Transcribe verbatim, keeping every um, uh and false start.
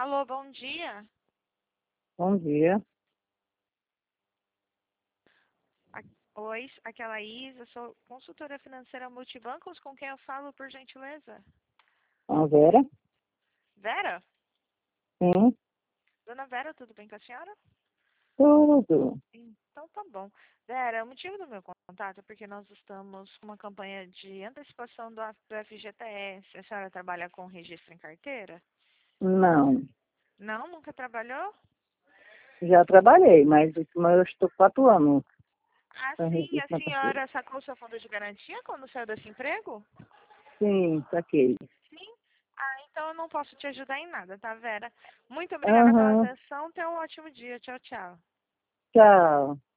Alô, bom dia. Bom dia. A- Oi, aqui é a Laís, eu sou consultora financeira multibancos, com quem eu falo, por gentileza? A Vera? Vera? Sim, Dona Vera, tudo bem com a senhora? tudo. Então tá bom. Vera, o motivo do meu contato é porque nós estamos com uma campanha de antecipação do F- do F G T S. A senhora trabalha com registro em carteira? Não, Não, nunca trabalhou? já trabalhei, mas mas eu estou quatro anos Ah, sem sim, registro a na carteira. senhora sacou seu fundo de garantia quando saiu desse emprego? Sim, saquei. Sim? Ah, então eu não posso te ajudar em nada, tá, Vera? Muito obrigada pela Aham, atenção. Tenha um ótimo dia. Tchau, tchau. tchau.